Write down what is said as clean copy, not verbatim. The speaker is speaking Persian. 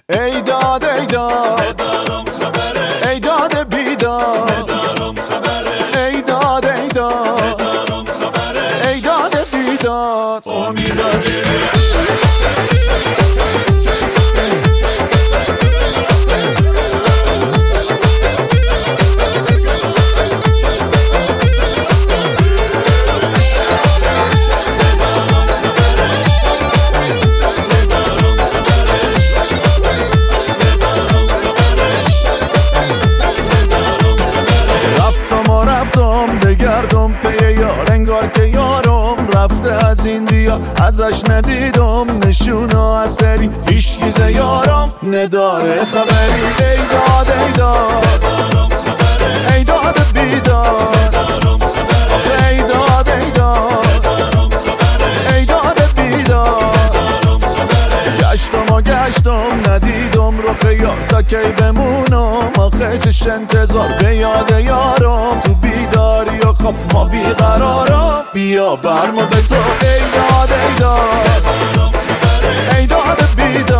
ای داد ای داد ندارم خبره، ای داد بیداد ندارم خبره، ای داد ای داد ندارم خبره، ای داد بیداد امیداجی رفتم بگردم پی یار، انگار که یارم رفته از این دیار. ازش ندیدم نشون و اثری، هیچ یارم نداره خبری. ای داد ای داد ای داد بیداد، ای داد ای داد ای داد بیداد. گشتم ندیدم رخ یار، تا کی بمونم آخه چش انتظار. به یاد یارم تو بیداری و خواب ما بیقرارم، بیا برمو به تو. ای داد ای داد ای داد بیداد